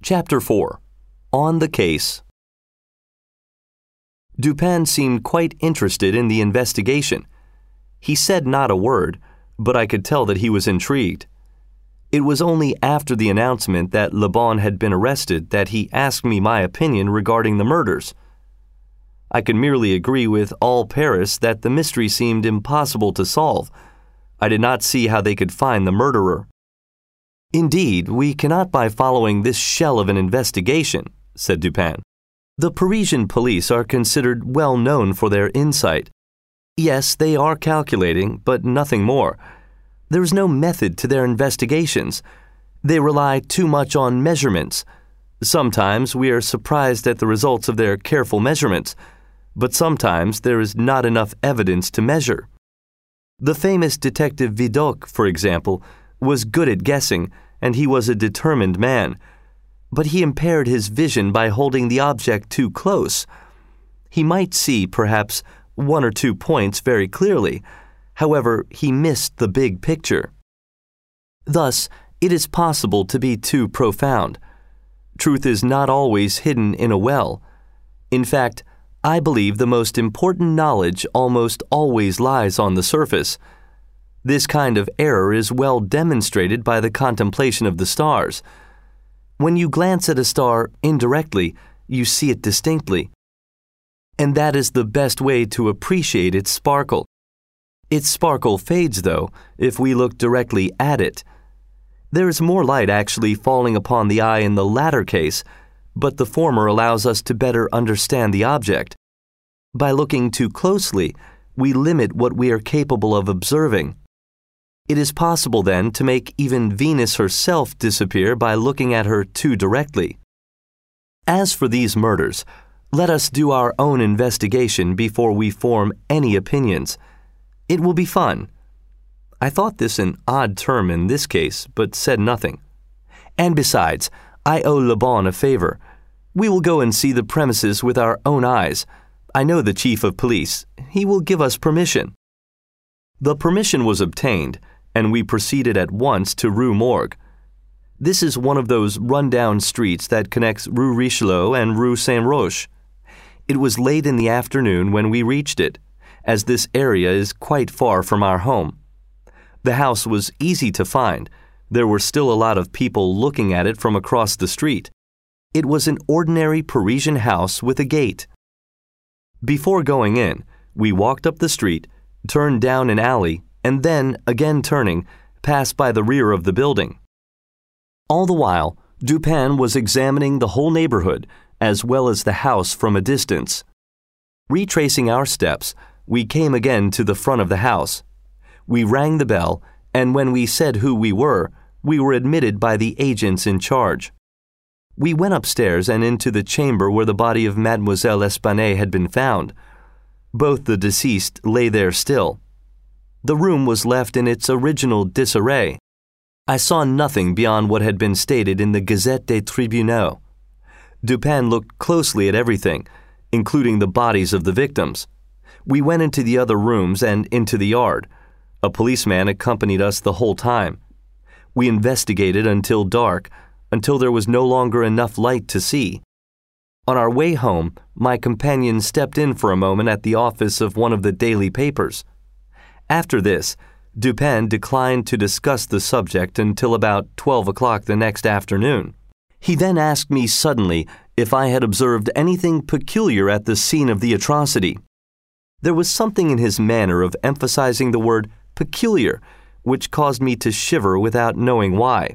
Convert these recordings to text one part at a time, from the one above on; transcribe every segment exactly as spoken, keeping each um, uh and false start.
Chapter four. On the Case. Dupin seemed quite interested in the investigation. He said not a word, but I could tell that he was intrigued. It was only after the announcement that Le Bon had been arrested that he asked me my opinion regarding the murders. I could merely agree with all Paris that the mystery seemed impossible to solve. I did not see how they could find the murderer. "Indeed, we cannot by following this shell of an investigation," said Dupin. "The Parisian police are considered well known for their insight. Yes, they are calculating, but nothing more. There is no method to their investigations. They rely too much on measurements. Sometimes we are surprised at the results of their careful measurements, but sometimes there is not enough evidence to measure. The famous detective Vidocq, for example, was good at guessing, and he was a determined man. But he impaired his vision by holding the object too close. He might see, perhaps, one or two points very clearly. However, he missed the big picture. Thus, it is possible to be too profound. Truth is not always hidden in a well. In fact, I believe the most important knowledge almost always lies on the surface. This kind of error is well demonstrated by the contemplation of the stars. When you glance at a star indirectly, you see it distinctly. And that is the best way to appreciate its sparkle. Its sparkle fades, though, if we look directly at it. There is more light actually falling upon the eye in the latter case, but the former allows us to better understand the object. By looking too closely, we limit what we are capable of observing. It is possible, then, to make even Venus herself disappear by looking at her too directly. As for these murders, let us do our own investigation before we form any opinions. It will be fun. I thought this an odd term in this case, but said nothing. And besides, I owe Le Bon a favor. We will go and see the premises with our own eyes. I know the chief of police. He will give us permission. The permission was obtained, and we proceeded at once to Rue Morgue. This is one of those run-down streets that connects Rue Richelieu and Rue Saint-Roch. It was late in the afternoon when we reached it, as this area is quite far from our home. The house was easy to find. There were still a lot of people looking at it from across the street. It was an ordinary Parisian house with a gate. Before going in, we walked up the street, turned down an alley, and then, again turning, passed by the rear of the building. All the while, Dupin was examining the whole neighborhood, as well as the house from a distance. Retracing our steps, we came again to the front of the house. We rang the bell, and when we said who we were, we were admitted by the agents in charge. We went upstairs and into the chamber where the body of Mademoiselle Espanaye had been found. Both the deceased lay there still. The room was left in its original disarray. I saw nothing beyond what had been stated in the Gazette des Tribunaux. Dupin looked closely at everything, including the bodies of the victims. We went into the other rooms and into the yard. A policeman accompanied us the whole time. We investigated until dark, until there was no longer enough light to see. On our way home, my companion stepped in for a moment at the office of one of the daily papers. After this, Dupin declined to discuss the subject until about twelve o'clock the next afternoon. He then asked me suddenly if I had observed anything peculiar at the scene of the atrocity. There was something in his manner of emphasizing the word peculiar, which caused me to shiver without knowing why.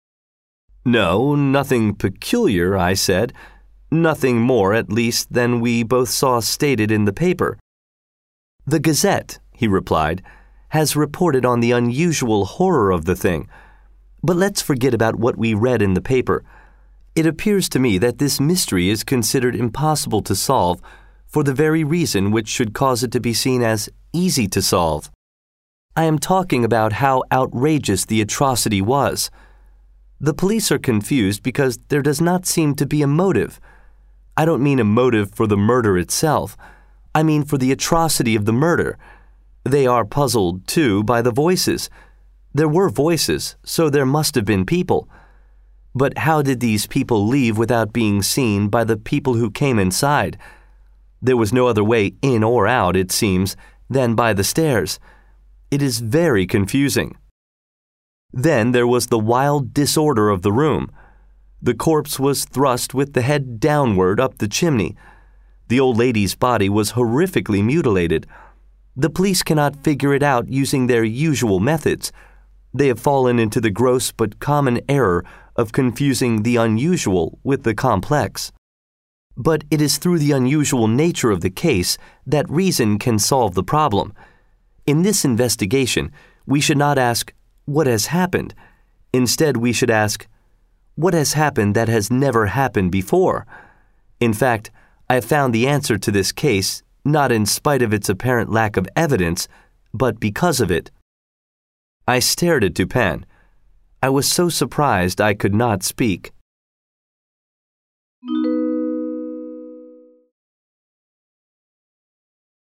"No, nothing peculiar," I said. "Nothing more, at least, than we both saw stated in the paper." "The Gazette," he replied, "has reported on the unusual horror of the thing. But let's forget about what we read in the paper. It appears to me that this mystery is considered impossible to solve for the very reason which should cause it to be seen as easy to solve. I am talking about how outrageous the atrocity was. The police are confused because there does not seem to be a motive. I don't mean a motive for the murder itself. I mean for the atrocity of the murder. They are puzzled, too, by the voices. There were voices, so there must have been people. But how did these people leave without being seen by the people who came inside? There was no other way in or out, it seems, than by the stairs. It is very confusing. Then there was the wild disorder of the room. The corpse was thrust with the head downward up the chimney. The old lady's body was horrifically mutilated. The police cannot figure it out using their usual methods. They have fallen into the gross but common error of confusing the unusual with the complex. But it is through the unusual nature of the case that reason can solve the problem. In this investigation, we should not ask, "What has happened?" Instead, we should ask, "What has happened that has never happened before?" In fact, I have found the answer to this case not in spite of its apparent lack of evidence, but because of it. I stared at Dupin. I was so surprised I could not speak.